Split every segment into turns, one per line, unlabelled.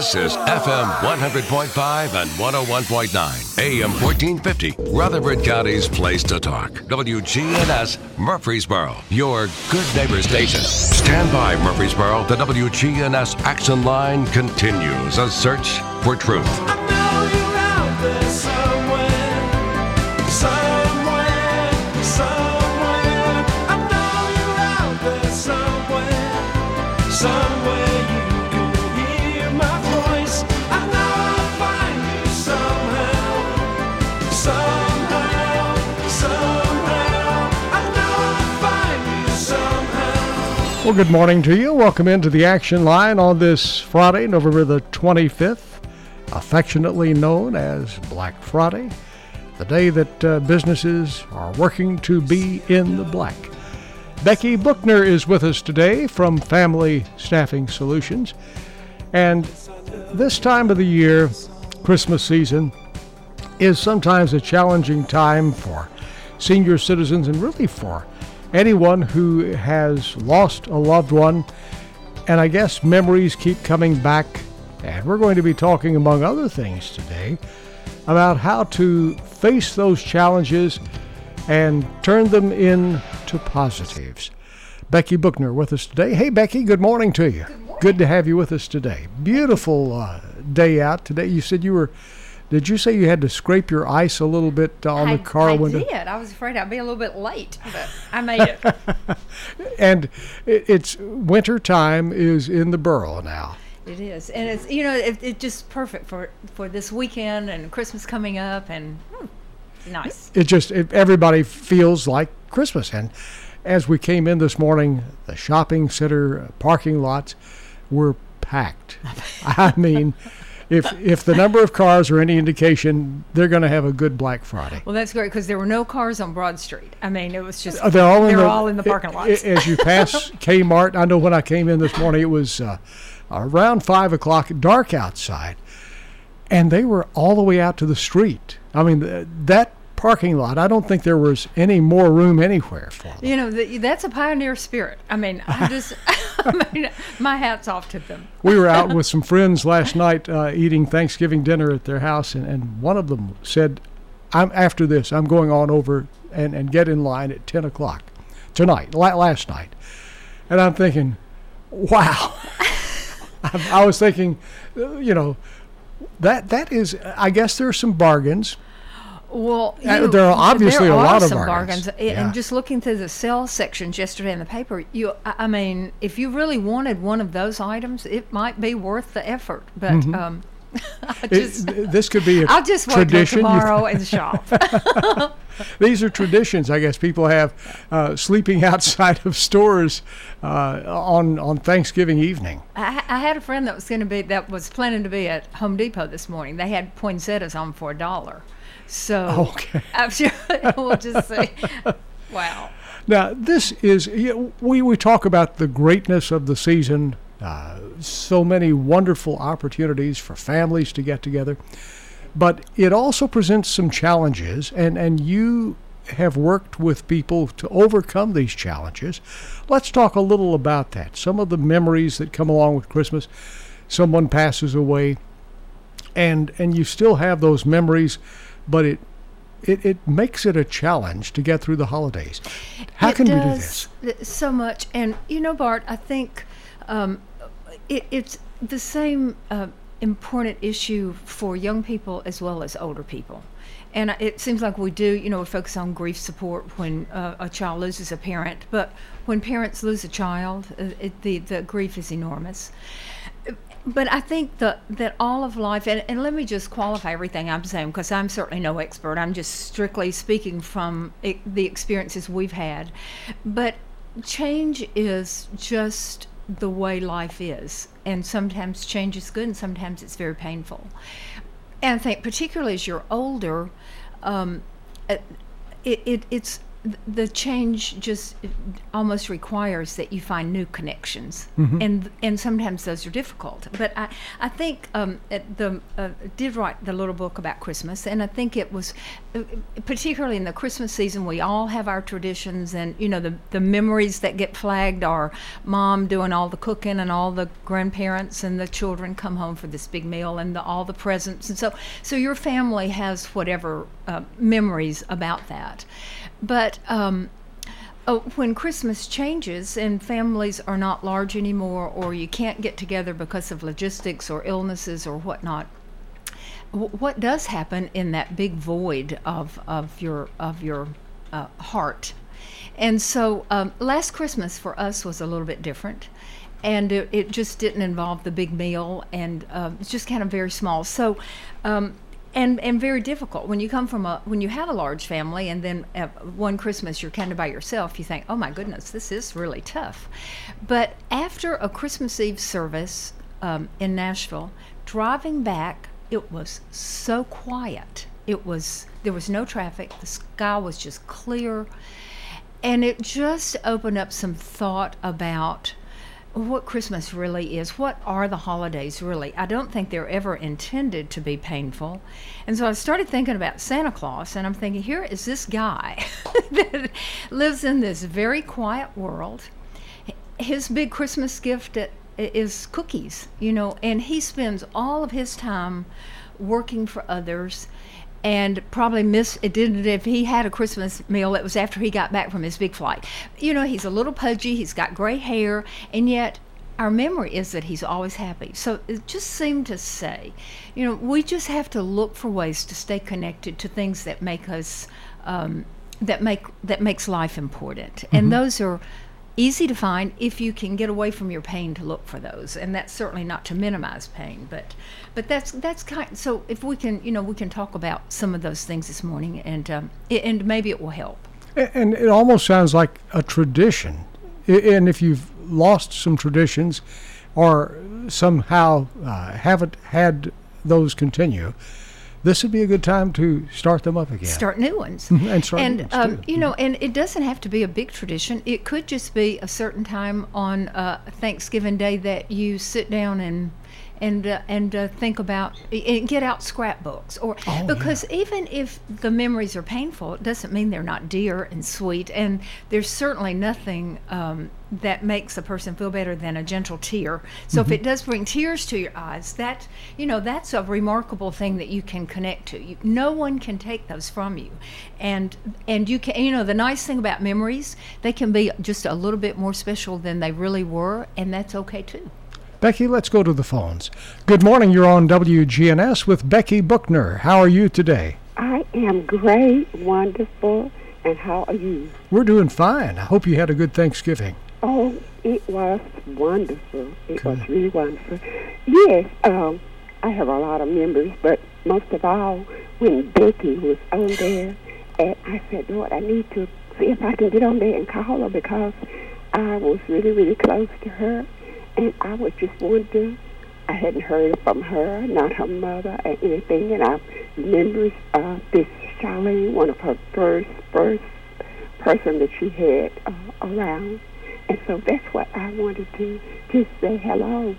This is FM 100.5 and 101.9, AM 1450, Rutherford County's place to talk. WGNS Murfreesboro, your good neighbor station. Stand by, Murfreesboro. The WGNS Action Line continues a search for truth.
I know you're out there somewhere. I know you're out there somewhere you can hear my voice. I know I'll find you somehow. I know I'll find you somehow.
Well, good morning to you. Welcome into the Action Line on this Friday, November the 25th, affectionately known as Black Friday, the day that businesses are working to be in the black. Becky Buchner is with us today from Family Staffing Solutions. And this time of the year, Christmas season, is sometimes a challenging time for senior citizens and really for anyone who has lost a loved one. And I guess memories keep coming back. And we're going to be talking, among other things today, about how to face those challenges and turn them into positives. Becky Buchner with us today. Hey, Becky, good morning to you.
Good morning.
Good to have you with us today. Beautiful day out today. You said did you say you had to scrape your ice a little bit on the car window?
I did. I was afraid I'd be a little bit late, but I made it.
And it's winter time is in the borough now.
It is. And it's just perfect for this weekend and Christmas coming up, and nice.
Everybody feels like Christmas. And as we came in this morning, the shopping center parking lots were packed. I mean, if the number of cars are any indication, they're going to have a good Black Friday.
Well, that's great because there were no cars on Broad Street. I mean, it was just
they're
all in the parking lots.
As you pass Kmart, I know when I came in this morning, it was around 5 o'clock, dark outside, and they were all the way out to the street. I mean, that parking lot, I don't think there was any more room anywhere for them.
You know, that's a pioneer spirit. I mean, my hat's off to them.
We were out with some friends last night eating Thanksgiving dinner at their house, and one of them said, after this, I'm going on over and get in line at 10 o'clock tonight, last night. And I'm thinking, wow. I was thinking, that is, I guess there are some bargains.
Well,
there are obviously a lot of
bargains.
Yeah.
And just looking through the sales sections yesterday in the paper, I mean, if you really wanted one of those items, it might be worth the effort. But
this could be a
I'll just wait till tomorrow and shop.
These are traditions, I guess, people have sleeping outside of stores on Thanksgiving evening.
I had a friend that was planning to be at Home Depot this morning. They had poinsettias on for $1. So
okay.
I'm sure we'll just see. Wow.
Now, this is, we talk about the greatness of the season, so many wonderful opportunities for families to get together, but it also presents some challenges, and you have worked with people to overcome these challenges. Let's talk a little about that. Some of the memories that come along with Christmas. Someone passes away, and you still have those memories, but it makes it a challenge to get through the holidays. How can we do this?
So much. And, Bart, I think it's the same important issue for young people as well as older people. And it seems like we do, we focus on grief support when a child loses a parent. But when parents lose a child, the grief is enormous. But I think that all of life, and let me just qualify everything I'm saying, because I'm certainly no expert. I'm just strictly speaking from the experiences we've had. But change is just the way life is. And sometimes change is good, and sometimes it's very painful. And I think particularly as you're older, it's the change just almost requires that you find new connections, and sometimes those are difficult. But I think did write the little book about Christmas, and I think it was particularly in the Christmas season, we all have our traditions, and the memories that get flagged are mom doing all the cooking and all the grandparents and the children come home for this big meal and all the presents, and so your family has whatever memories about that. But when Christmas changes and families are not large anymore, or you can't get together because of logistics or illnesses or whatnot, what does happen in that big void of your heart? And so last Christmas for us was a little bit different, and it just didn't involve the big meal, and it's just kind of very small. So. And very difficult when you come from when you have a large family, and then one Christmas you're kind of by yourself. You think, oh my goodness, this is really tough. But after a Christmas Eve service in Nashville, driving back, it was so quiet. There was no traffic. The sky was just clear, and it just opened up some thought about what Christmas really is. What are the holidays really? I don't think they're ever intended to be painful. And so I started thinking about Santa Claus, and I'm thinking, here is this guy that lives in this very quiet world. His big Christmas gift is cookies, and he spends all of his time working for others. And probably if he had a Christmas meal, it was after he got back from his big flight. He's a little pudgy, he's got gray hair, and yet our memory is that he's always happy. So it just seemed to say, we just have to look for ways to stay connected to things that make us, that makes life important. And those are easy to find if you can get away from your pain to look for those, and that's certainly not to minimize pain, but that's kind. So if we can, we can talk about some of those things this morning, and maybe it will help.
And it almost sounds like a tradition, and if you've lost some traditions or somehow haven't had those continue, this would be a good time to start them up again.
Start new ones.
And start new ones, too.
And it doesn't have to be a big tradition. It could just be a certain time on Thanksgiving Day that you sit down and think about and get out scrapbooks, because even if the memories are painful, it doesn't mean they're not dear and sweet. And there's certainly nothing that makes a person feel better than a gentle tear. So if it does bring tears to your eyes, that's a remarkable thing that you can connect to. No one can take those from you, and you can. The nice thing about memories, they can be just a little bit more special than they really were, and that's okay too.
Becky, let's go to the phones. Good morning. You're on WGNS with Becky Buckner. How are you today?
I am great, wonderful, and how are you?
We're doing fine. I hope you had a good Thanksgiving.
Oh, it was wonderful. It was really wonderful. Yes, I have a lot of memories, but most of all, when Becky was on there, and I said, Lord, I need to see if I can get on there and call her, because I was really, really close to her. And I was just wondering, I hadn't heard from her, not her mother, or anything. And I remember this Charlene, one of her first person that she had around. And so that's what I wanted to just say hello.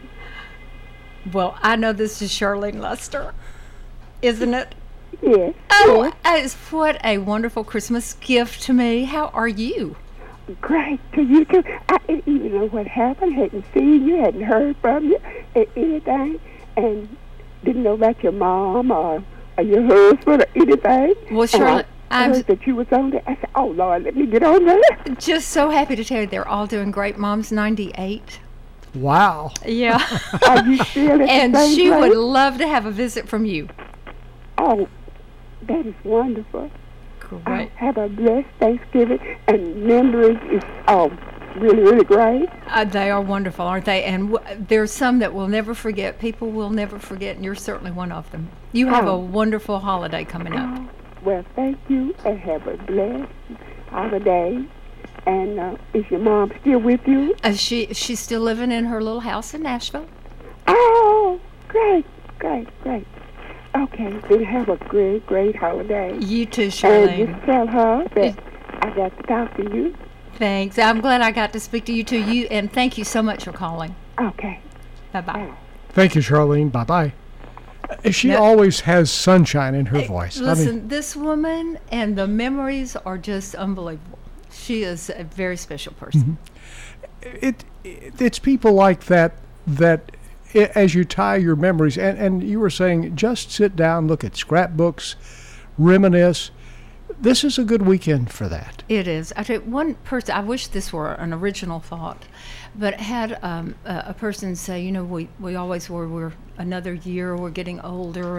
Well, I know this is Charlene Luster, isn't it?
Yes.
Oh,
yes.
What a wonderful Christmas gift to me. How are you?
Great to you too. I didn't even know what happened. Hadn't seen you, hadn't heard from you, anything, and didn't know about your mom or your husband or anything.
Well, Charlotte,
I heard that you was on there. I said, "Oh Lord, let me get on there."
Just so happy to tell you they're all doing great. Mom's 98.
Wow.
Yeah.
Are you still at
and
the same
she
place?
would love to have a visit from you.
Oh, that is wonderful.
Great.
Have a blessed Thanksgiving, and memories is really, really great.
They are wonderful, aren't they? And there's some that we'll never forget. People will never forget, and you're certainly one of them. You have a wonderful holiday coming up.
Well, thank you, and have a blessed holiday. And is your mom still with you?
She's still living in her little house in Nashville.
Oh, great. Okay, then have a great holiday.
You too, Charlene.
And just tell her that I got to talk to you.
Thanks. I'm glad I got to speak to you too. And thank you so much for calling.
Okay.
Bye-bye.
Thank you, Charlene. Bye-bye. She
No-
always has sunshine in her voice.
Listen, this woman and the memories are just unbelievable. She is a very special person.
It's people like that as you tie your memories, and you were saying just sit down, look at scrapbooks, reminisce. This is a good weekend for that.
It is. I tell you, one person, I wish this were an original thought, but had a person say, you know, we always we're another year, we're getting older,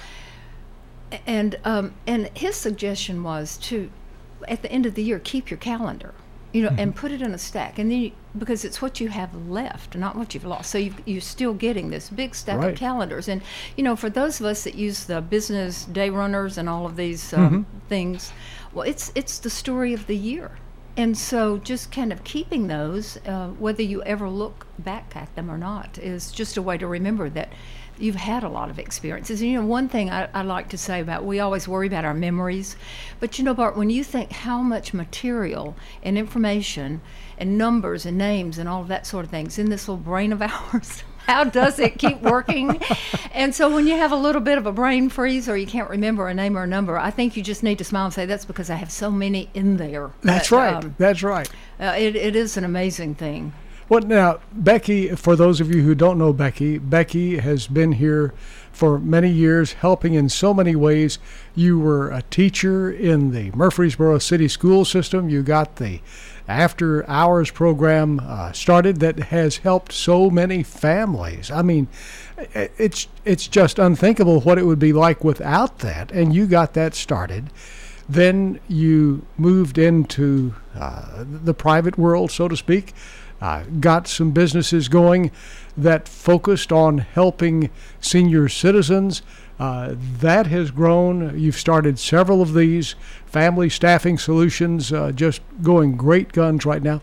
and his suggestion was to, at the end of the year, keep your calendar, you know, and put it in a stack, and then because it's what you have left, not what you've lost. So you're still getting this big stack
Right.
of calendars, and you know, for those of us that use the business day runners and all of these things, well, it's the story of the year, and so just kind of keeping those, whether you ever look back at them or not, is just a way to remember that you've had a lot of experiences. And you know, one thing I like to say about, we always worry about our memories, but you know, Bart, when you think how much material and information and numbers and names and all of that sort of things in this little brain of ours, how does it keep working? And so when you have a little bit of a brain freeze or you can't remember a name or a number, I think you just need to smile and say, that's because I have so many in there.
That's
But,
right. That's right.
It is an amazing thing.
Well, now, Becky, for those of you who don't know Becky has been here for many years, helping in so many ways. You were a teacher in the Murfreesboro City School System. You got the after hours program started that has helped so many families. I mean, it's just unthinkable what it would be like without that. And you got that started. Then you moved into the private world, so to speak. Got some businesses going that focused on helping senior citizens. That has grown. You've started several of these family staffing solutions, just going great guns right now.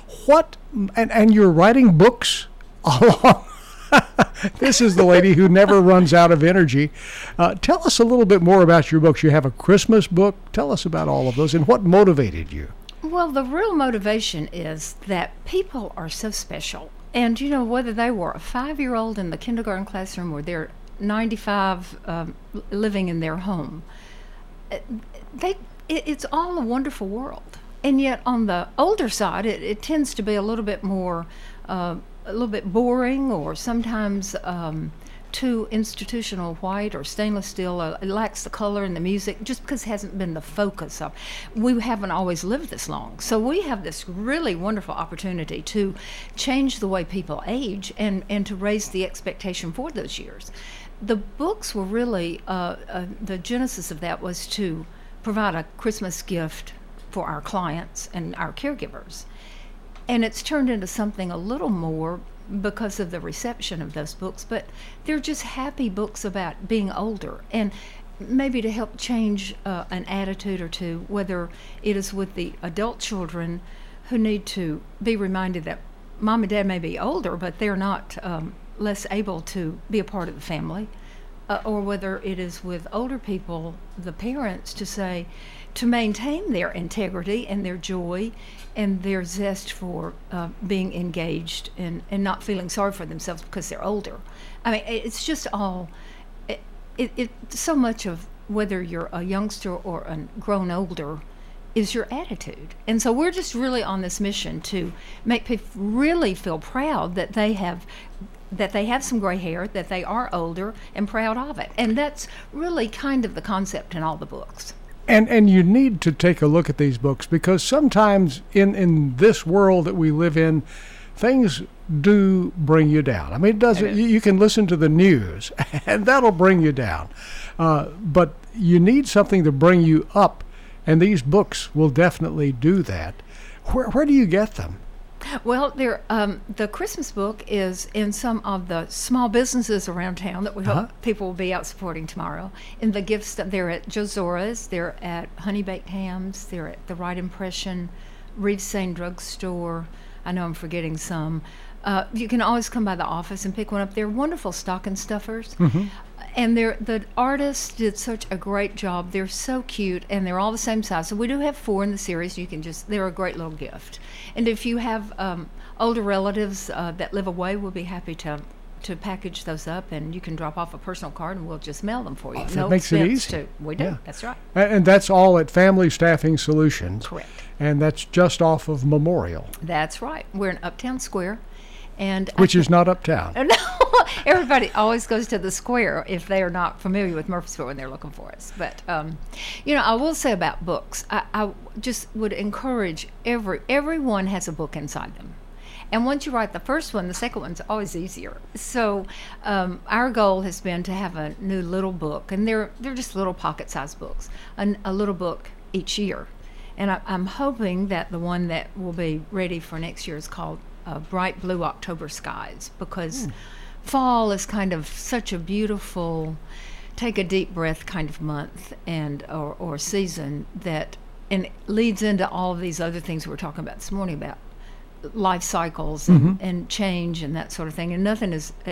And you're writing books along. This is the lady who never runs out of energy. Tell us a little bit more about your books. You have a Christmas book. Tell us about all of those and what motivated you.
Well, the real motivation is that people are so special. And, you know, whether they were a 5-year-old in the kindergarten classroom or they're 95 living in their home, it's all a wonderful world. And yet on the older side, it tends to be a little bit more, a little bit boring, or sometimes too institutional white or stainless steel. It lacks the color and the music just because it hasn't been the focus of. We haven't always lived this long. So we have this really wonderful opportunity to change the way people age and to raise the expectation for those years. The books were really, the genesis of that was to provide a Christmas gift for our clients and our caregivers. And it's turned into something a little more because of the reception of those books, but they're just happy books about being older and maybe to help change an attitude or two, whether it is with the adult children who need to be reminded that mom and dad may be older, but they're not less able to be a part of the family, or whether it is with older people, the parents, to say, to maintain their integrity and their joy and their zest for being engaged and not feeling sorry for themselves because they're older. I mean, it's just all, so much of whether you're a youngster or a grown older is your attitude. And so we're just really on this mission to make people really feel proud that they have some gray hair, that they are older, and proud of it. And that's really kind of the concept in all the books.
And you need to take a look at these books, because sometimes in this world that we live in, things do bring you down. I mean, it doesn't. You can listen to the news, and that'll bring you down. But you need something to bring you up, and these books will definitely do that. Where do you get them?
Well, the Christmas book is in some of the small businesses around town that we hope people will be out supporting tomorrow. And the gifts, they're at Joe Zora's, they're at Honey Baked Hams, they're at the Right Impression, Reeves Sane Drug Store. I know I'm forgetting some. You can always come by the office and pick one up. They're wonderful stocking stuffers. And the artists did such a great job. They're so cute, and they're all the same size. So we do have 4 in the series. You can they're a great little gift. And if you have older relatives that live away, we'll be happy to package those up, and you can drop off a personal card, and we'll just mail them for you.
That
No
makes it
expense
easy.
We do.
Yeah.
That's right.
And that's all at Family Staffing Solutions.
Correct.
And that's just off of Memorial,
That's right. We're in Uptown Square, and
which is not uptown.
no, everybody always goes to the square if they are not familiar with Murfreesboro when they're looking for us. But I will say about books, I just would encourage everyone has a book inside them. And once you write the first one, the second one's always easier. So our goal has been to have a new little book, and they're just little pocket-sized books, a little book each year. And I'm hoping that the one that will be ready for next year is called Bright Blue October Skies, because fall is kind of such a beautiful, take a deep breath kind of month or season and it leads into all of these other things we were talking about this morning about life cycles and change and that sort of thing, and nothing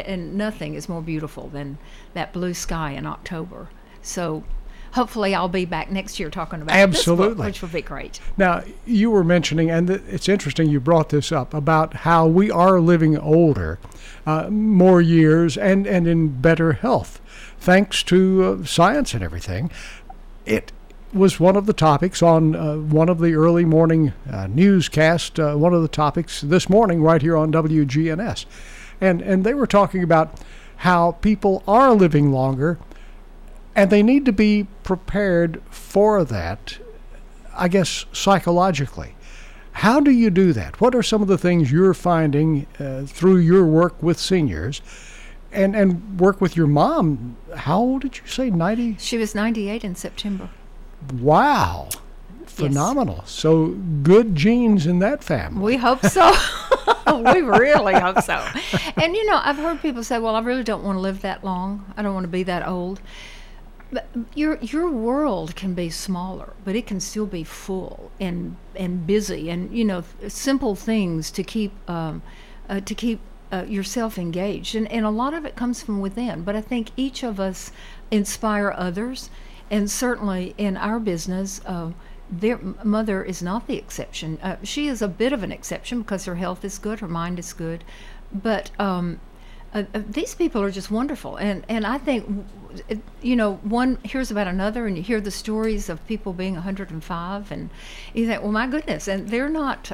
is more beautiful than that blue sky in October. So hopefully I'll be back next year talking about this book, which will be great.
Now, you were mentioning, and it's interesting you brought this up, about how we are living older, more years, and in better health, thanks to science and everything. It was one of the topics on one of the early morning newscasts, one of the topics this morning right here on WGNS. And they were talking about how people are living longer, and they need to be prepared for that, I guess, psychologically. How do you do that? What are some of the things you're finding through your work with seniors and work with your mom? How old did you say, 90?
She was 98 in September.
Wow. Phenomenal. So good genes in that family.
We hope so. We really hope so. And, I've heard people say, well, I really don't want to live that long. I don't want to be that old. But your world can be smaller, but it can still be full and busy, and simple things to keep yourself engaged, and a lot of it comes from within. But I think each of us inspire others, and certainly in our business, their mother is not the exception. She is a bit of an exception because her health is good, her mind is good, but these people are just wonderful, and I think one hears about another, and you hear the stories of people being 105, and you think, well, my goodness, and they're not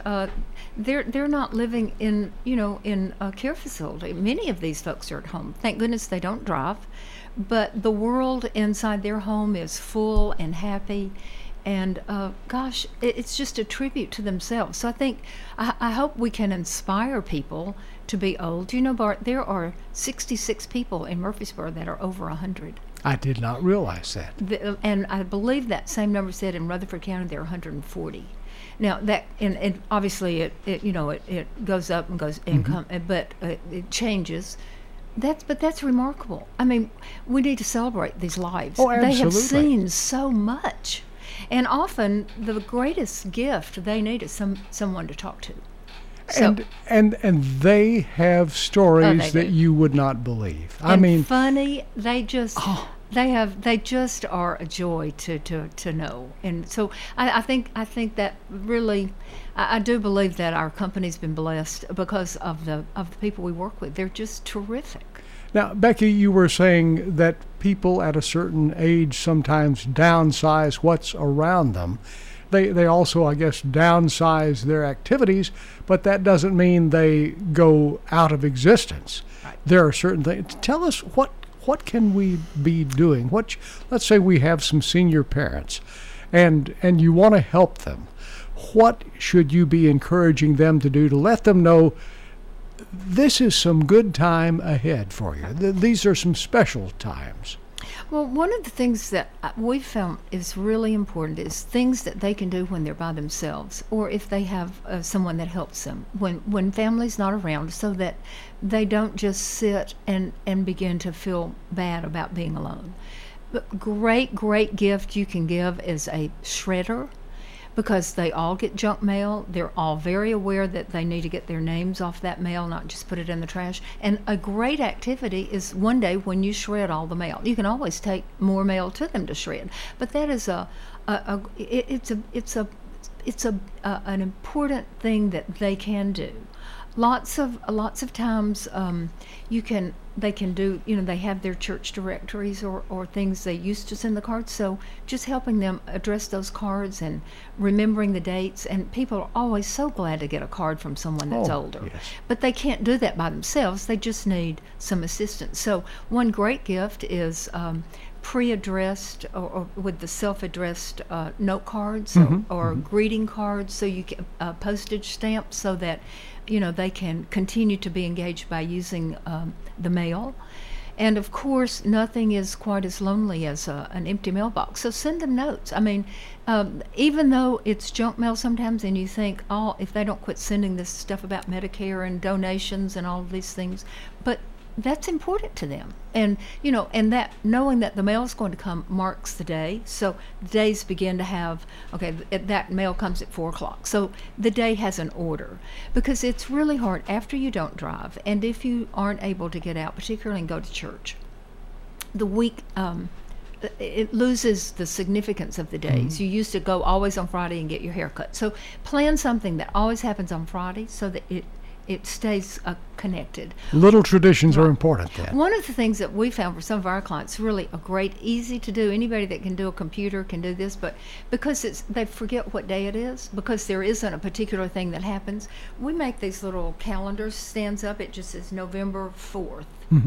living in in a care facility. Many of these folks are at home. Thank goodness they don't drive, but the world inside their home is full and happy. And gosh, it's just a tribute to themselves. So I think, I hope we can inspire people to be old. Bart, there are 66 people in Murfreesboro that are over 100.
I did not realize that.
And I believe that same number said in Rutherford County there are 140. Now that, and obviously it goes up and goes income, but it changes. But that's remarkable. I mean, we need to celebrate these lives.
Oh, absolutely.
They have seen so much. And often the greatest gift they need is someone to talk to. So,
and they have stories that you would not believe. I mean,
funny. They just they just are a joy to know. And so I think that really, I do believe that our company's been blessed because of the people we work with. They're just terrific.
Now, Becky, you were saying that people at a certain age sometimes downsize what's around them. They also, I guess, downsize their activities, but that doesn't mean they go out of existence.
Right.
There are certain things. Tell us, what can we be doing? Let's say we have some senior parents, and you want to help them. What should you be encouraging them to do to let them know this is some good time ahead for you? These are some special times.
Well, one of the things that we've found is really important is things that they can do when they're by themselves, or if they have someone that helps them when family's not around, so that they don't just sit and begin to feel bad about being alone. But great gift you can give is a shredder, because they all get junk mail. They're all very aware that they need to get their names off that mail, not just put it in the trash. And a great activity is one day when you shred all the mail. You can always take more mail to them to shred, but that is an important thing that they can do. Lots of times they can do, they have their church directories or things they used to send the cards, so just helping them address those cards and remembering the dates. And people are always so glad to get a card from someone that's older.
Yes.
But they can't do that by themselves. They just need some assistance. So one great gift is pre-addressed or with the self-addressed note cards or greeting cards, so you get postage stamps, so that they can continue to be engaged by using the mail. And of course, nothing is quite as lonely as an empty mailbox. So send them notes. I mean, even though it's junk mail sometimes, and you think, oh, if they don't quit sending this stuff about Medicare and donations and all of these things, but that's important to them. And and that knowing that the mail is going to come marks the day. So the days begin to have, that mail comes at 4:00. So the day has an order, because it's really hard after you don't drive, and if you aren't able to get out, particularly and go to church, the week it loses the significance of the days. You used to go always on Friday and get your hair cut. So plan something that always happens on Friday, so that it stays connected.
Little traditions are important then.
One of the things that we found for some of our clients, really a great, easy to do, anybody that can do a computer can do this, but because they forget what day it is, because there isn't a particular thing that happens, we make these little calendars, stands up, it just says November 4th.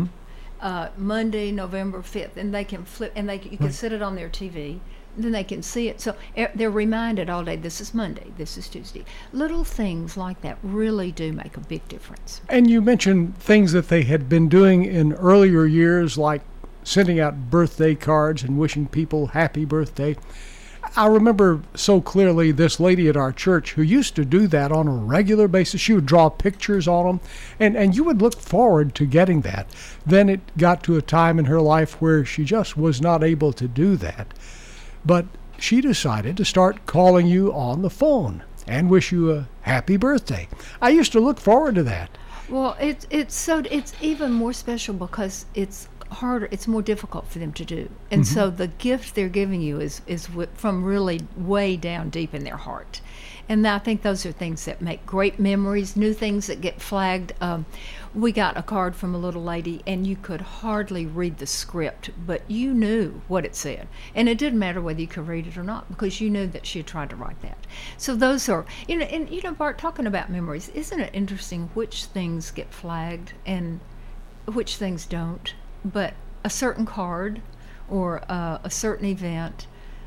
Monday, November 5th, and they can flip, and you can set it on their TV. Then they can see it. So they're reminded all day, this is Monday, this is Tuesday. Little things like that really do make a big difference.
And you mentioned things that they had been doing in earlier years, like sending out birthday cards and wishing people happy birthday. I remember so clearly this lady at our church who used to do that on a regular basis. She would draw pictures on them, and you would look forward to getting that. Then it got to a time in her life where she just was not able to do that. But she decided to start calling you on the phone and wish you a happy birthday. I used to look forward to that.
Well, it's even more special because it's harder, it's more difficult for them to do. And so the gift they're giving you is from really way down deep in their heart. And I think those are things that make great memories, new things that get flagged. We got a card from a little lady, and you could hardly read the script, but you knew what it said. And it didn't matter whether you could read it or not, because you knew that she had tried to write that. So those are, Bart, talking about memories, isn't it interesting which things get flagged and which things don't? But a certain card or a certain event,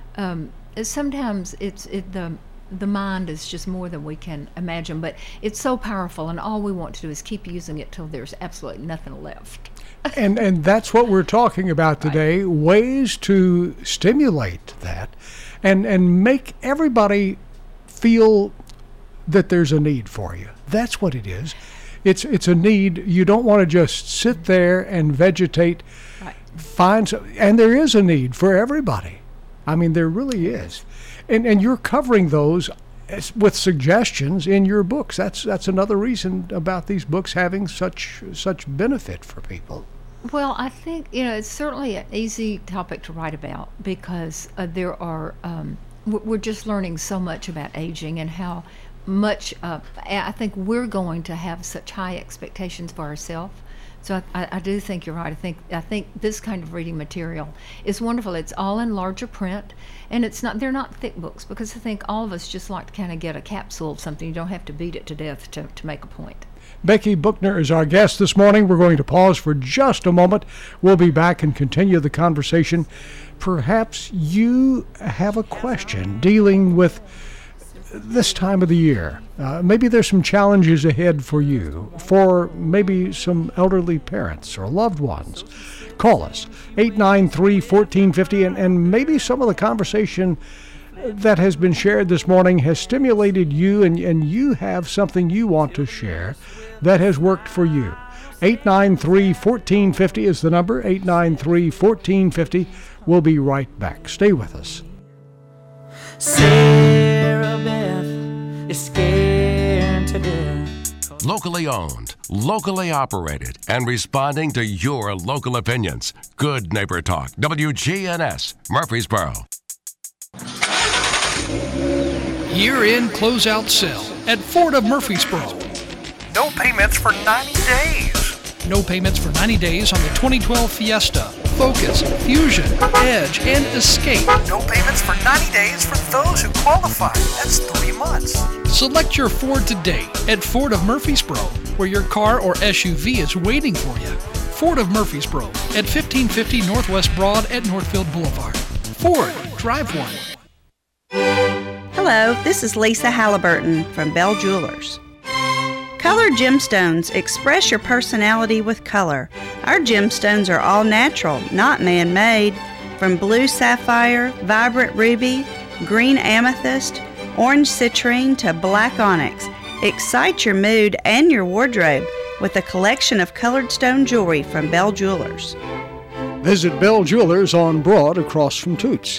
sometimes the mind is just more than we can imagine, but it's so powerful, and all we want to do is keep using it till there's absolutely nothing left.
And that's what we're talking about today, ways to stimulate that and make everybody feel that there's a need for you. That's what it is. It's a need. You don't want to just sit there and vegetate. Right. And there is a need for everybody. I mean, there really is. And you're covering those with suggestions in your books. That's another reason about these books having such benefit for people.
Well, I think it's certainly an easy topic to write about, because there are we're just learning so much about aging and how much I think we're going to have such high expectations for ourselves. So I do think you're right. I think this kind of reading material is wonderful. It's all in larger print, and they're not thick books, because I think all of us just like to kind of get a capsule of something. You don't have to beat it to death to make a point.
Becky Bookner is our guest this morning. We're going to pause for just a moment. We'll be back and continue the conversation. Perhaps you have a question dealing with this time of the year. Maybe there's some challenges ahead for you, for maybe some elderly parents or loved ones. Call us, 893-1450, and maybe some of the conversation that has been shared this morning has stimulated you, and you have something you want to share that has worked for you. 893-1450 is the number, 893-1450. We'll be right back. Stay with us.
Sarah Beth is scared to death.
Locally owned, locally operated, and responding to your local opinions. Good Neighbor Talk, WGNS, Murfreesboro.
Year-end closeout sale at Ford of Murfreesboro.
No payments for 90 days.
No payments for 90 days on the 2012 Fiesta, Focus, Fusion, Edge, and Escape.
No payments for 90 days for those who qualify. That's 3 months.
Select your Ford today at Ford of Murfreesboro, where your car or SUV is waiting for you. Ford of Murfreesboro at 1550 Northwest Broad at Northfield Boulevard. Ford, drive one.
Hello, this is Lisa Halliburton from Bell Jewelers. Colored gemstones express your personality with color. Our gemstones are all natural, not man-made. From blue sapphire, vibrant ruby, green amethyst, orange citrine to black onyx. Excite your mood and your wardrobe with a collection of colored stone jewelry from Bell Jewelers.
Visit Bell Jewelers on Broad across from Toots.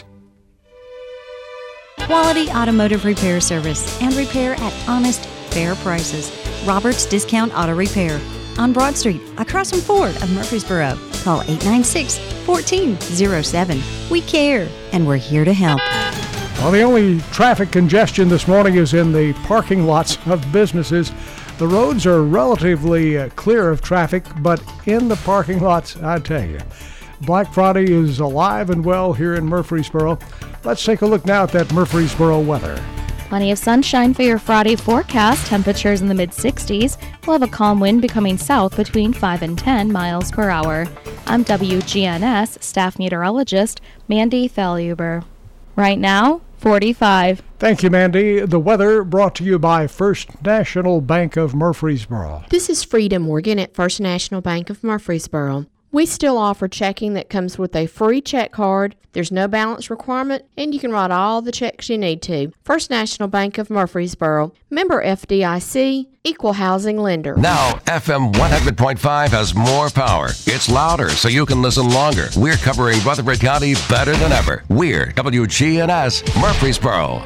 Quality automotive repair service and repair at honest, fair prices. Roberts Discount Auto Repair on Broad Street, across from Ford of Murfreesboro. Call 896-1407. We care, and we're here to help.
Well, the only traffic congestion this morning is in the parking lots of businesses. The roads are relatively clear of traffic, but in the parking lots, I tell you, Black Friday is alive and well here in Murfreesboro. Let's take a look now at that Murfreesboro weather.
Plenty of sunshine for your Friday forecast. Temperatures in the mid-60s. We'll have a calm wind becoming south between 5 and 10 miles per hour. I'm WGNS staff meteorologist Mandy Thalhuber. Right now, 45.
Thank you, Mandy. The weather brought to you by First National Bank of Murfreesboro.
This is Frida Morgan at First National Bank of Murfreesboro. We still offer checking that comes with a free check card. There's no balance requirement, and you can write all the checks you need to. First National Bank of Murfreesboro, member FDIC, equal housing lender.
Now, FM 100.5 has more power. It's louder, so you can listen longer. We're covering Rutherford County better than ever. We're WGNS Murfreesboro.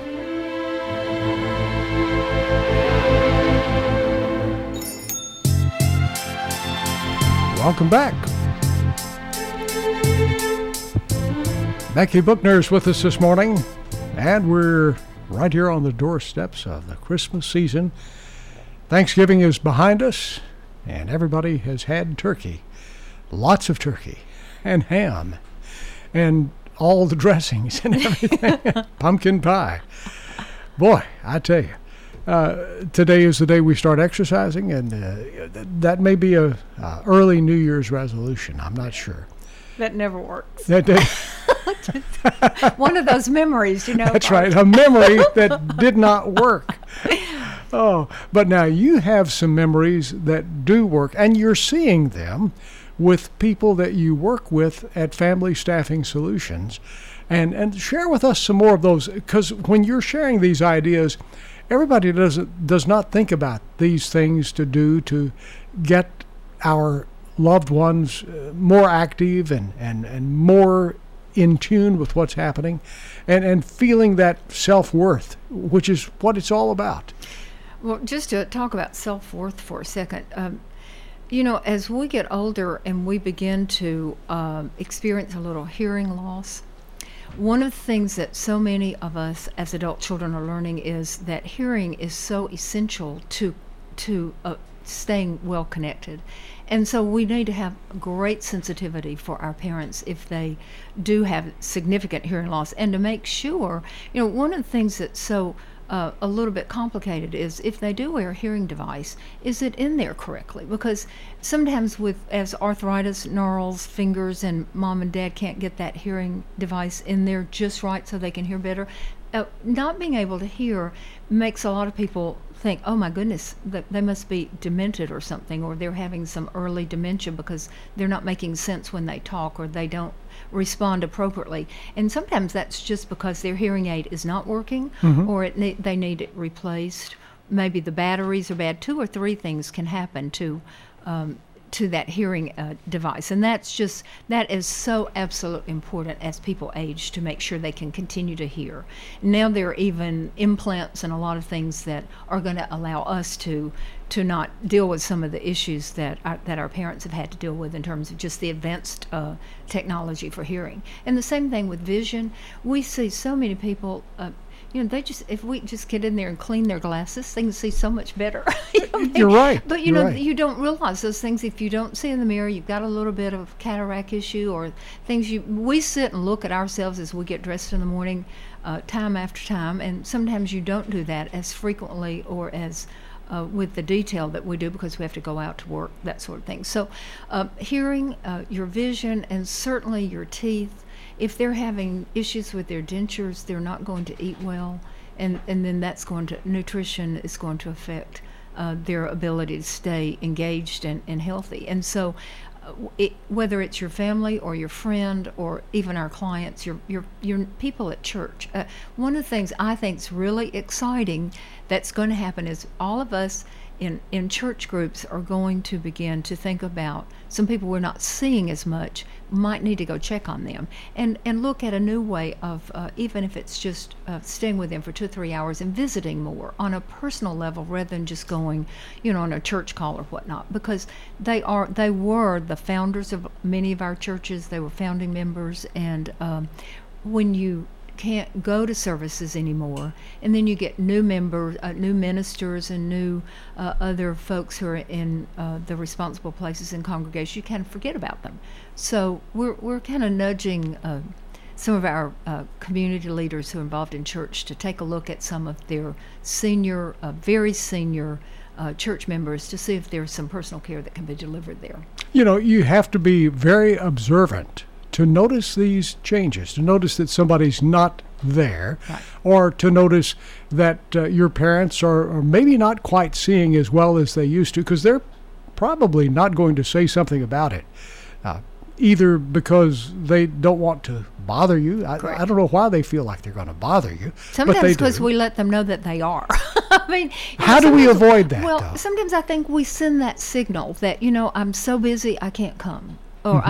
Welcome back. Becky Bookner's with us this morning, and we're right here on the doorsteps of the Christmas season. Thanksgiving is behind us, and everybody has had turkey. Lots of turkey, and ham, and all the dressings and everything. Pumpkin pie. Boy, I tell you, today is the day we start exercising, and that may be a early New Year's resolution. I'm not sure.
That never works.
One
of those memories, you know.
That's right, a memory that did not work. Oh, but now you have some memories that do work, and you're seeing them with people that you work with at Family Staffing Solutions. And share with us some more of those, because when you're sharing these ideas, everybody does not think about these things to do to get our loved ones more active and more in tune with what's happening and feeling that self-worth, which is what it's all about.
Well, just to talk about self-worth for a second, as we get older and we begin to experience a little hearing loss, one of the things that so many of us as adult children are learning is that hearing is so essential to staying well connected. And so we need to have great sensitivity for our parents if they do have significant hearing loss, and to make sure, one of the things that's so a little bit complicated is if they do wear a hearing device, is it in there correctly? Because sometimes as arthritis gnarls fingers and mom and dad can't get that hearing device in there just right so they can hear better, not being able to hear makes a lot of people think, oh my goodness, they must be demented or something, or they're having some early dementia because they're not making sense when they talk, or they don't respond appropriately. And sometimes that's just because their hearing aid is not working, or they need it replaced. Maybe the batteries are bad. 2 or 3 things can happen to to that hearing device. And that is so absolutely important as people age, to make sure they can continue to hear. Now there are even implants and a lot of things that are going to allow us to not deal with some of the issues that our parents have had to deal with in terms of just the advanced technology for hearing. And the same thing with vision. We see so many people, if we just get in there and clean their glasses, they can see so much better.
You're right.
But
You're right.
you don't realize those things if you don't see in the mirror. You've got a little bit of cataract issue or things. We sit and look at ourselves as we get dressed in the morning, time after time, and sometimes you don't do that as frequently or as with the detail that we do because we have to go out to work, that sort of thing. So hearing, your vision, and certainly your teeth. If they're having issues with their dentures, they're not going to eat well, and then nutrition is going to affect their ability to stay engaged and healthy. And so whether it's your family or your friend or even our clients, your people at church, one of the things I think is really exciting that's going to happen is all of us in church groups are going to begin to think about some people we're not seeing as much, might need to go check on them and look at a new way of, even if it's just staying with them for 2 or 3 hours and visiting more on a personal level rather than just going, on a church call or whatnot, because they were the founders of many of our churches. They were founding members, and when you can't go to services anymore, and then you get new members, new ministers, and new other folks who are in the responsible places in congregation, you kind of forget about them. So we're kind of nudging some of our community leaders who are involved in church to take a look at some of their senior, very senior church members to see if there's some personal care that can be delivered there.
You have to be very observant to notice these changes, to notice that somebody's not there,
right,
or to notice that your parents are maybe not quite seeing as well as they used to, because they're probably not going to say something about it, either because they don't want to bother you. I don't know why they feel like they're going to bother you.
Sometimes because we let them know that they are. I mean,
how do we avoid that?
Well,
though?
Sometimes I think we send that signal that, I'm so busy I can't come. Or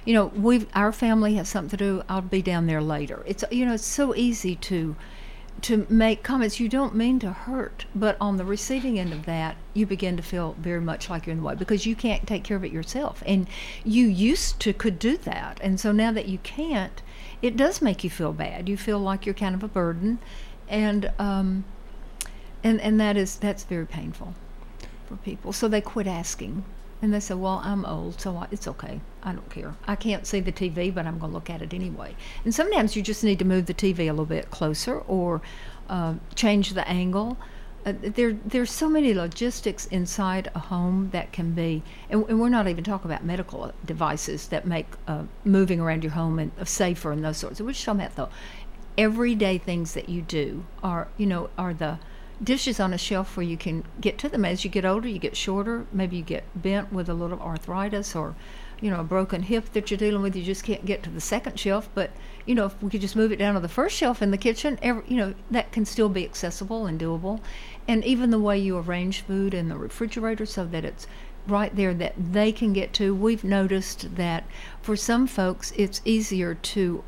our family has something to do. I'll be down there later. It's it's so easy to make comments you don't mean to hurt, but on the receiving end of that, you begin to feel very much like you're in the way because you can't take care of it yourself, and you used to could do that, and so now that you can't, it does make you feel bad. You feel like you're kind of a burden, and that's very painful for people. So they quit asking. And they say, well, I'm old, so it's okay. I don't care. I can't see the TV, but I'm going to look at it anyway. And sometimes you just need to move the TV a little bit closer or change the angle. There's so many logistics inside a home that can be, and we're not even talking about medical devices that make moving around your home and safer and those sorts. We're just talking about the everyday things that you do are the dishes on a shelf where you can get to them. As you get older, you get shorter. Maybe you get bent with a little arthritis or, a broken hip that you're dealing with. You just can't get to the second shelf. But, if we could just move it down to the first shelf in the kitchen, that can still be accessible and doable. And even the way you arrange food in the refrigerator so that it's right there that they can get to. We've noticed that for some folks, it's easier to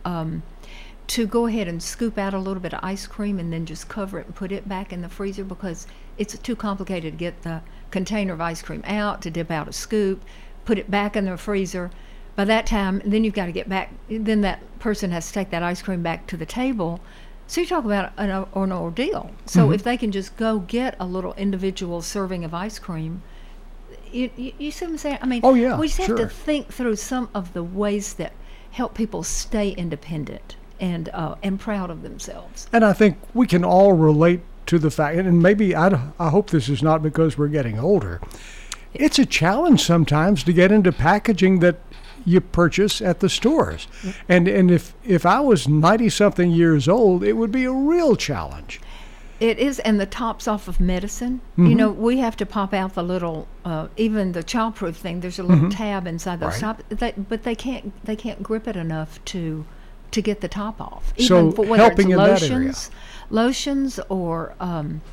go ahead and scoop out a little bit of ice cream and then just cover it and put it back in the freezer because it's too complicated to get the container of ice cream out, to dip out a scoop, put it back in the freezer. By that time, then you've got to get back, then that person has to take that ice cream back to the table. So you talk about an ordeal. So if they can just go get a little individual serving of ice cream, you see what I'm saying? I mean, we just have to think through some of the ways that help people stay independent and proud of themselves.
And I think we can all relate to the fact, and maybe I hope this is not because we're getting older. It's a challenge sometimes to get into packaging that you purchase at the stores. And if I was 90-something years old, it would be a real challenge.
It is, and the top's off of medicine. We have to pop out the little, even the childproof thing. There's a little tab inside those tops, but they can't grip it enough to get the top off. Even
So
for whether
helping
it's
in that area.
lotions or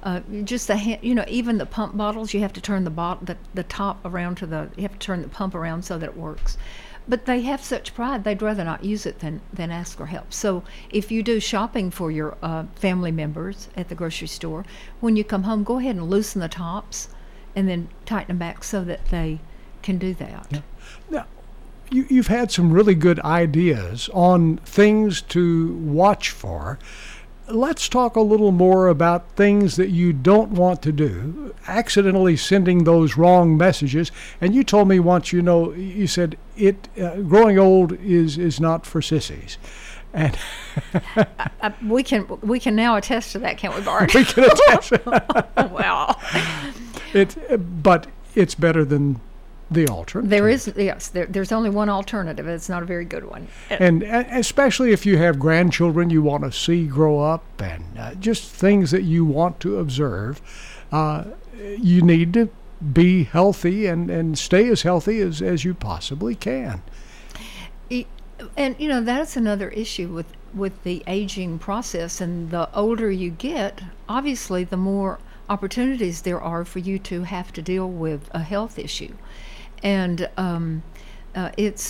just even the pump bottles, you have to turn the top around you have to turn the pump around so that it works. But they have such pride, they'd rather not use it than ask for help. So if you do shopping for your family members at the grocery store, when you come home, go ahead and loosen the tops and then tighten them back so that they can do that.
Yeah. Now, you've had some really good ideas on things to watch for. Let's talk a little more about things that you don't want to do, accidentally sending those wrong messages. And you told me once, you said growing old is not for sissies. And
we can now attest to that, can't we, Bart?
We can attest.
Well,
but it's better than the alternative.
There's only one alternative. It's not a very good one.
And especially if you have grandchildren you want to see grow up, and just things that you want to observe, you need to be healthy and stay as healthy as you possibly can.
And that's another issue with the aging process. And the older you get, obviously the more opportunities there are for you to have to deal with a health issue. And I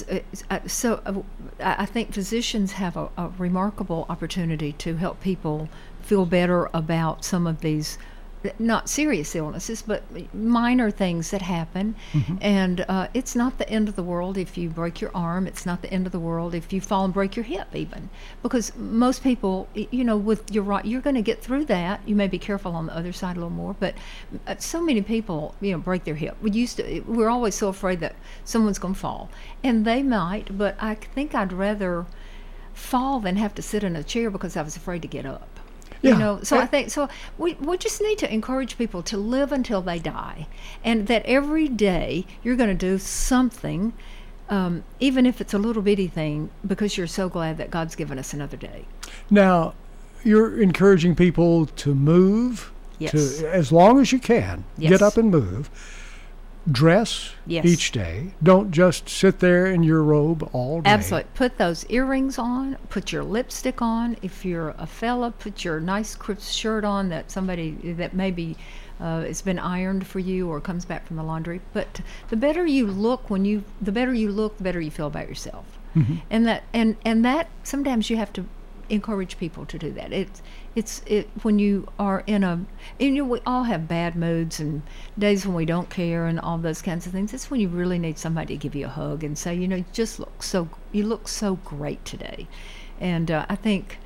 think physicians have a remarkable opportunity to help people feel better about some of these, not serious illnesses, but minor things that happen. Mm-hmm. And it's not the end of the world if you break your arm. It's not the end of the world if you fall and break your hip even. Because most people, you're going to get through that. You may be careful on the other side a little more, but so many people, break their hip. We're always so afraid that someone's going to fall. And they might, but I think I'd rather fall than have to sit in a chair because I was afraid to get up.
Yeah.
I think we just need to encourage people to live until they die, and that every day you're going to do something, even if it's a little bitty thing, because you're so glad that God's given us another day.
Now, you're encouraging people to move,
yes,
as long as you can,
yes,
get up and move. Dress,
yes,
each day. Don't just sit there in your robe all day.
Absolutely. Put those earrings on. Put your lipstick on. If you're a fella, put your nice crisp shirt on that maybe it's been ironed for you or comes back from the laundry. But the better you look, the better you feel about yourself. Mm-hmm. And that sometimes you have to encourage people to do that. It's when you are we all have bad moods and days when we don't care and all those kinds of things. It's when you really need somebody to give you a hug and say, you look so great today. And I think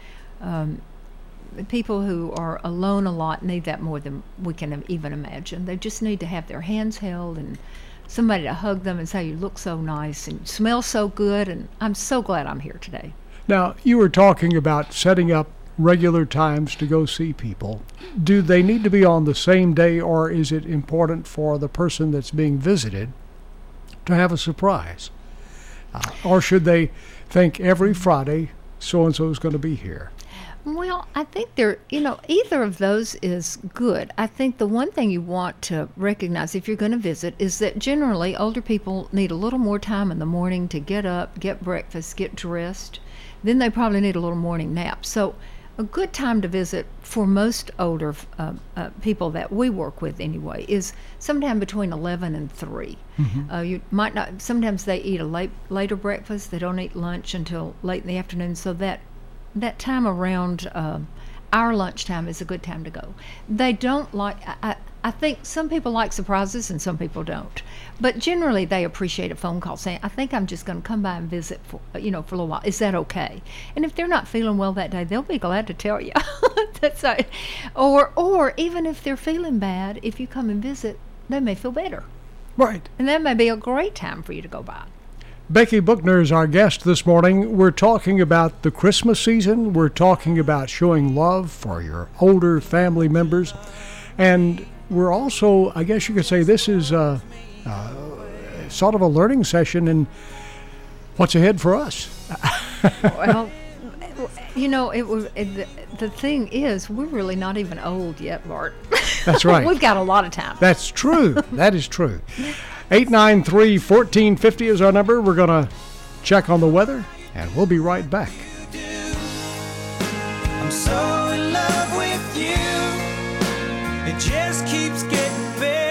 people who are alone a lot need that more than we can even imagine. They just need to have their hands held and somebody to hug them and say, you look so nice and smell so good, and I'm so glad I'm here today.
Now, you were talking about setting up regular times to go see people. Do they need to be on the same day, or is it important for the person that's being visited to have a surprise? Or should they think every Friday so-and-so is going to be here?
Well, I think either of those is good. I think the one thing you want to recognize if you're going to visit is that generally older people need a little more time in the morning to get up, get breakfast, get dressed. Then they probably need a little morning nap. So a good time to visit for most older people that we work with anyway is sometime between 11 and 3. Mm-hmm. You might not. Sometimes they eat a later breakfast. They don't eat lunch until late in the afternoon. So that time around our lunchtime is a good time to go. They don't like. I think some people like surprises and some people don't. But generally, they appreciate a phone call saying, "I think I'm just going to come by and visit for a little while. Is that okay?" And if they're not feeling well that day, they'll be glad to tell you. That's right. Or even if they're feeling bad, if you come and visit, they may feel better.
Right.
And that may be a great time for you to go by.
Becky Bookner is our guest this morning. We're talking about the Christmas season. We're talking about showing love for your older family members. And we're also, I guess you could say, this is sort of a learning session in what's ahead for us.
Well, the thing is, we're really not even old yet, Bart.
That's right.
We've got a lot of time.
That's true. That is true. 893-1450 is our number. We're going to check on the weather, and we'll be right back.
I'm so in love with you. It just keeps getting better.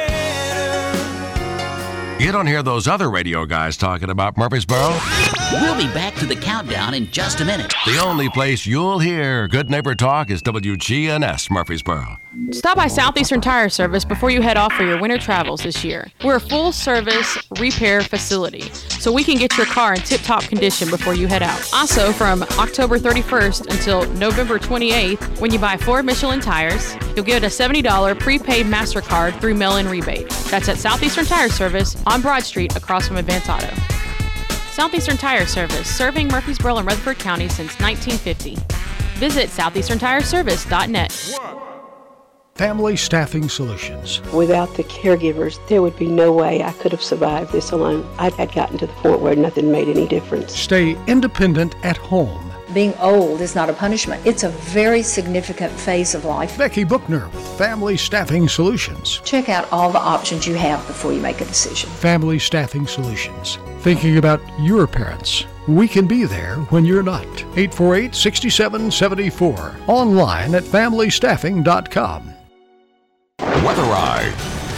You don't hear those other radio guys talking about Murfreesboro.
We'll be back to the countdown in just a minute.
The only place you'll hear Good Neighbor Talk is WGNS Murfreesboro.
Stop by Southeastern Tire Service before you head off for your winter travels this year. We're a full-service repair facility, so we can get your car in tip-top condition before you head out. Also, from October 31st until November 28th, when you buy 4 Michelin tires, you'll get a $70 prepaid MasterCard through mail-in rebate. That's at Southeastern Tire Service on Broad Street across from Advance Auto. Southeastern Tire Service, serving Murfreesboro and Rutherford County since 1950. Visit southeasterntireservice.net.
Family Staffing Solutions.
Without the caregivers, there would be no way I could have survived this alone. I had gotten to the point where nothing made any difference.
Stay independent at home.
Being old is not a punishment. It's a very significant phase of life.
Becky Bookner with Family Staffing Solutions.
Check out all the options you have before you make a decision.
Family Staffing Solutions. Thinking about your parents. We can be there when you're not. 848-6774. Online at familystaffing.com.
Weather Ride.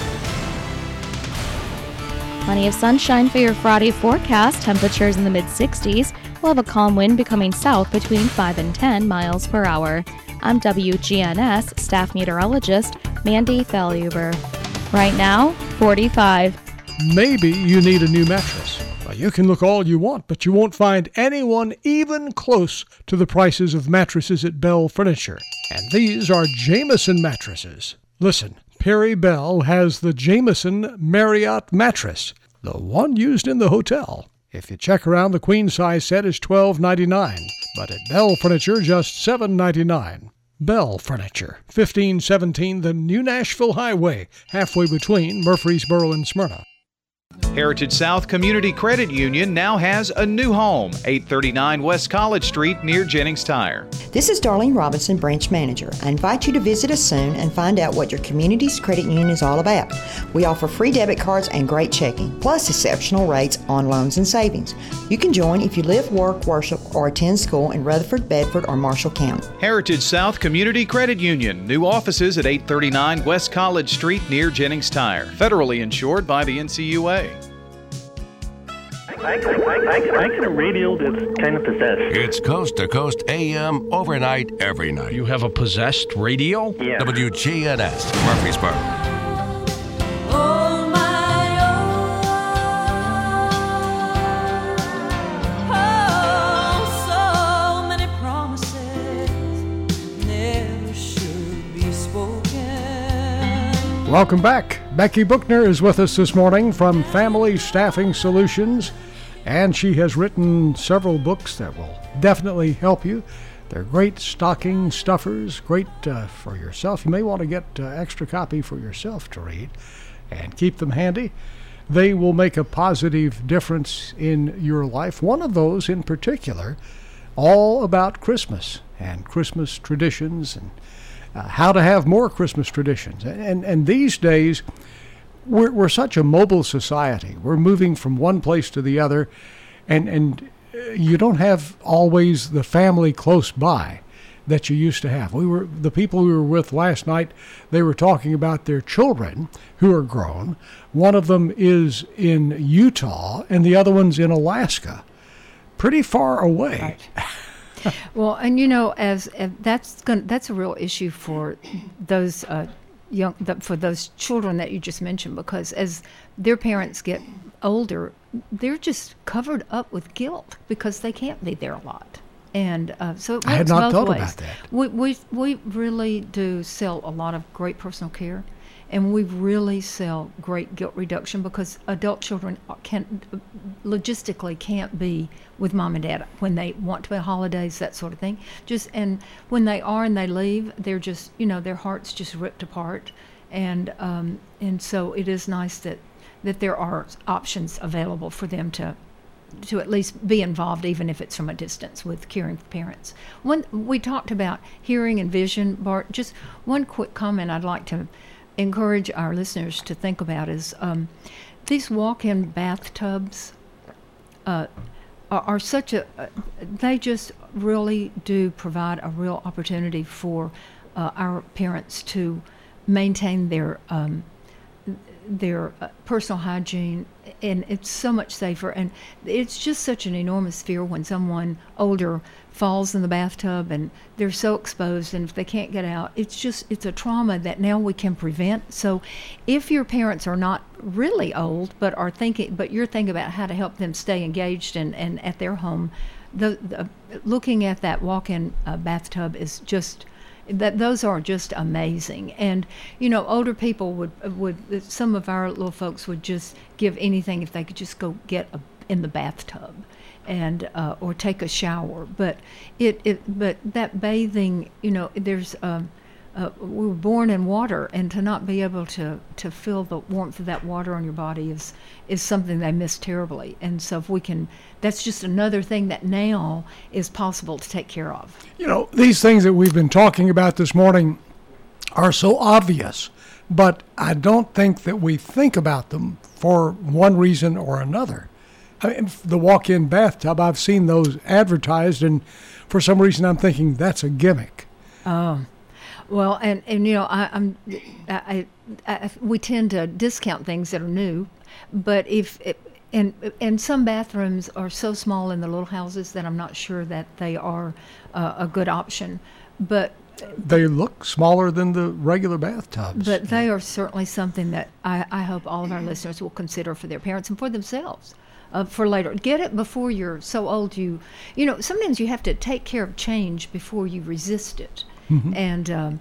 Plenty of sunshine for your Friday forecast. Temperatures in the mid-60s. We'll have a calm wind becoming south between 5 and 10 miles per hour. I'm WGNS staff meteorologist Mandy Thalhuber. Right now, 45.
Maybe you need a new mattress. Well, you can look all you want, but you won't find anyone even close to the prices of mattresses at Bell Furniture. And these are Jameson mattresses. Listen, Perry Bell has the Jameson Marriott mattress, the one used in the hotel. If you check around, the queen size set is $12.99, but at Bell Furniture, just $7.99. Bell Furniture, 1517 the New Nashville Highway, halfway between Murfreesboro and Smyrna.
Heritage South Community Credit Union now has a new home, 839 West College Street near Jennings Tire.
This is Darlene Robinson, branch manager. I invite you to visit us soon and find out what your community's credit union is all about. We offer free debit cards and great checking, plus exceptional rates on loans and savings. You can join if you live, work, worship, or attend school in Rutherford, Bedford, or Marshall County.
Heritage South Community Credit Union. New offices at 839 West College Street near Jennings Tire. Federally insured by the NCUA.
I can a radio that's kind of possessed.
It's Coast to Coast AM overnight every night.
You have a possessed radio?
Yeah.
WGNS Murfreesboro.
Oh my, oh, so many promises never should be spoken.
Welcome back. Becky Bookner is with us this morning from Family Staffing Solutions, and she has written several books that will definitely help you. They're great stocking stuffers, great for yourself. You may want to get extra copy for yourself to read and keep them handy. They will make a positive difference in your life. One of those in particular, all about Christmas and Christmas traditions and how to have more Christmas traditions. And these days, we're such a mobile society. We're moving from one place to the other, and you don't have always the family close by that you used to have. The people we were with last night, they were talking about their children who are grown. One of them is in Utah, and the other one's in Alaska, pretty far away.
Right. Well, and you know, that's a real issue for those for those children that you just mentioned, because as their parents get older, they're just covered up with guilt because they can't be there a lot. And so it
I had
works
not
both
thought
ways.
about that.
We really do sell a lot of great personal care, and we really sell great guilt reduction, because adult children logistically can't be with mom and dad when they want to be holidays, that sort of thing. And when they are and they leave, they're just, their heart's just ripped apart. And so it is nice that there are options available for them to at least be involved, even if it's from a distance, with caring for parents. When we talked about hearing and vision, Bart, just one quick comment I'd like to encourage our listeners to think about is these walk-in bathtubs are such they just really do provide a real opportunity for our parents to maintain their personal hygiene, and it's so much safer. And it's just such an enormous fear when someone older falls in the bathtub and they're so exposed, and if they can't get out, it's a trauma that now we can prevent. So if your parents are not really old but you're thinking about how to help them stay engaged and at their home, looking at that walk-in bathtub is just those are just amazing. And older people would some of our little folks would just give anything if they could just go get in the bathtub and or take a shower. But but that bathing, there's we were born in water, and to not be able to feel the warmth of that water on your body is something they miss terribly. And so if we can, that's just another thing that now is possible to take care of.
These things that we've been talking about this morning are so obvious, but I don't think that we think about them for one reason or another. The walk-in bathtub, I've seen those advertised, and for some reason I'm thinking that's a gimmick.
Oh. Well, and we tend to discount things that are new, but and some bathrooms are so small in the little houses that I'm not sure that they are a good option. But
they look smaller than the regular bathtubs.
But they are certainly something that I hope all of our listeners will consider for their parents and for themselves. For later. Get it before you're so old sometimes you have to take care of change before you resist it. Mm-hmm.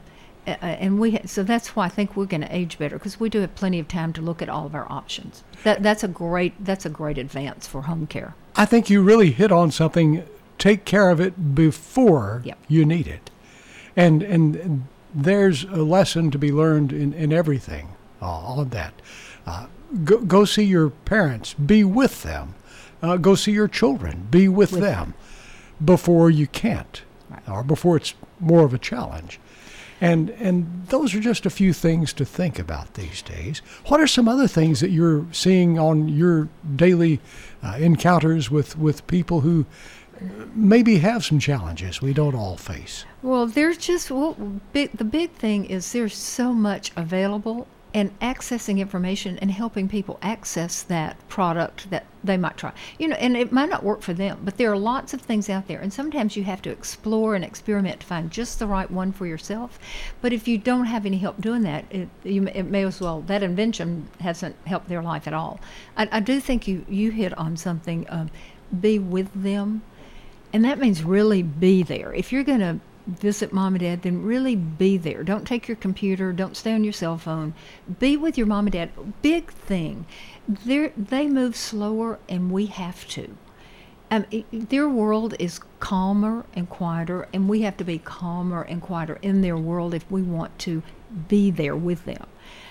So that's why I think we're going to age better, because we do have plenty of time to look at all of our options. That's a great advance for home care.
I think you really hit on something. Take care of it before you need it, and there's a lesson to be learned in everything. All of that. Go see your parents. Be with them. Go see your children. Be with them before you can't, or before it's more of a challenge. And those are just a few things to think about these days. What are some other things that you're seeing on your daily encounters with people who maybe have some challenges we don't all face?
Well, there's just the big thing is there's so much available, and accessing information and helping people access that product that they might try. And it might not work for them, but there are lots of things out there, and sometimes you have to explore and experiment to find just the right one for yourself. But if you don't have any help doing that, it may as well, that invention hasn't helped their life at all. I do think you hit on something, be with them, and that means really be there. If you're going to visit mom and dad, then really be there. Don't take your computer. Don't stay on your cell phone. Be with your mom and dad. Big thing. They move slower, and we have to. Their world is calmer and quieter, and we have to be calmer and quieter in their world if we want to be there with them.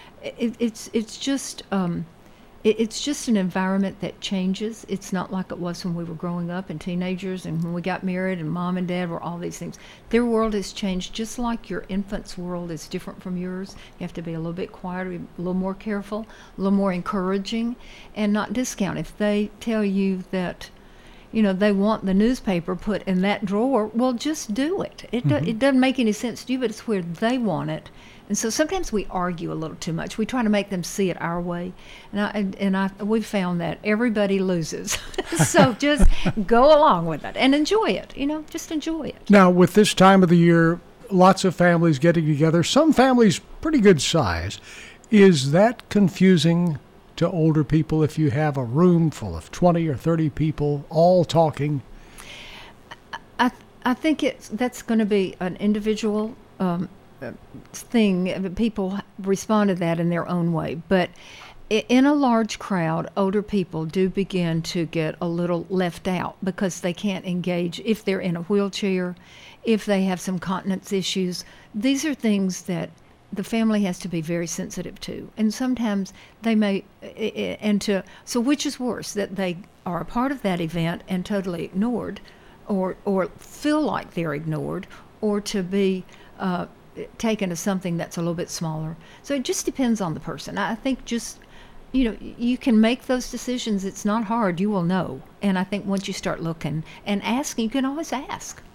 It's just an environment that changes. It's not like it was when we were growing up and teenagers and when we got married and mom and dad were all these things. Their world has changed, just like your infant's world is different from yours. You have to be a little bit quieter, a little more careful, a little more encouraging, and not discount. If they tell you that, they want the newspaper put in that drawer, well, just do it. It doesn't make any sense to you, but it's where they want it. And so sometimes we argue a little too much. We try to make them see it our way, and we've found that everybody loses. So just go along with it and enjoy it. Just enjoy it.
Now, with this time of the year, lots of families getting together. Some families pretty good size. Is that confusing to older people if you have a room full of 20 or 30 people all talking?
I think that's going to be an individual thing. People respond to that in their own way, but in a large crowd, older people do begin to get a little left out because they can't engage if they're in a wheelchair, if they have some continence issues. These are things that the family has to be very sensitive to, and sometimes they may so which is worse, that they are a part of that event and totally ignored, or feel like they're ignored, or to be taken as something that's a little bit smaller. So it just depends on the person. I think just, you can make those decisions. It's not hard. You will know. And I think once you start looking and asking, you can always ask.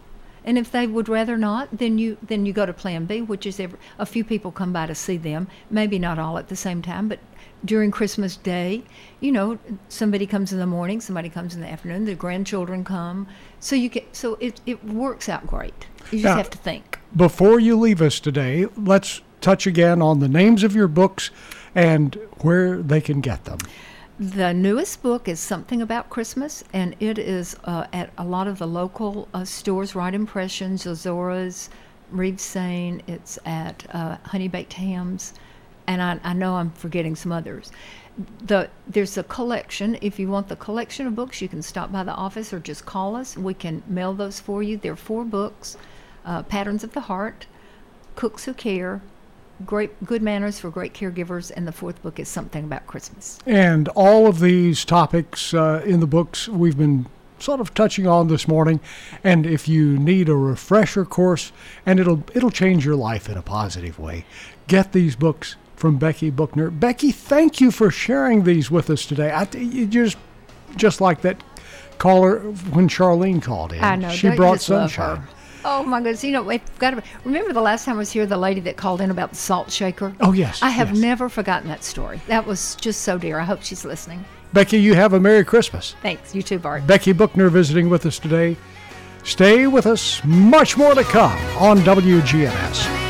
And if they would rather not, then you go to Plan B, which is a few people come by to see them. Maybe not all at the same time, but during Christmas Day, somebody comes in the morning, somebody comes in the afternoon. The grandchildren come, so it works out great. You just have to think.
Before you leave us today, let's touch again on the names of your books and where they can get them.
The newest book is Something About Christmas, and it is at a lot of the local stores, Right Impressions, Azora's, Reeves Sane. It's at Honey Baked Hams, and I know I'm forgetting some others. There's a collection. If you want the collection of books, you can stop by the office or just call us. We can mail those for you. There are 4 books, Patterns of the Heart, Cooks Who Care, Good Manners for Great Caregivers, and the 4th book is Something About Christmas.
And all of these topics in the books we've been sort of touching on this morning, and if you need a refresher course, and it'll change your life in a positive way, get these books from Becky Bookner. Becky, thank you for sharing these with us today. You just like that caller when Charlene called in.
I know.
She brought sunshine.
Oh my goodness! Remember the last time I was here, the lady that called in about the salt shaker?
Oh yes.
I have never forgotten that story. That was just so dear. I hope she's listening.
Becky, you have a Merry Christmas.
Thanks. You too, Bart.
Becky Bookner visiting with us today. Stay with us. Much more to come on WGNS.